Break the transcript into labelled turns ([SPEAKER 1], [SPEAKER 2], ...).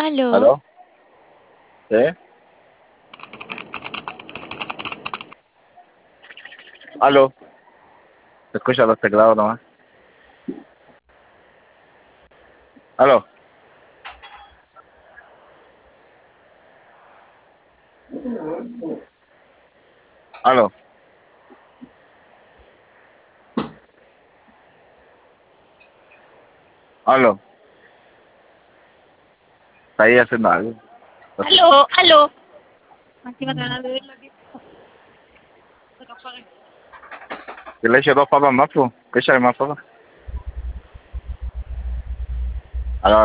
[SPEAKER 1] ¿Aló?
[SPEAKER 2] ¿Aló? ¿Sí? ¿Aló? ¿Se escucha los teclados nomás? ¿Aló? ¿Aló? ¿Aló? ¿Está ahí haciendo algo?
[SPEAKER 1] ¿Aló? ¿Aló? Aquí va a tratar de ver lo que...
[SPEAKER 2] Yo le eché dos papas más, pues. ¿Qué echarle más papas?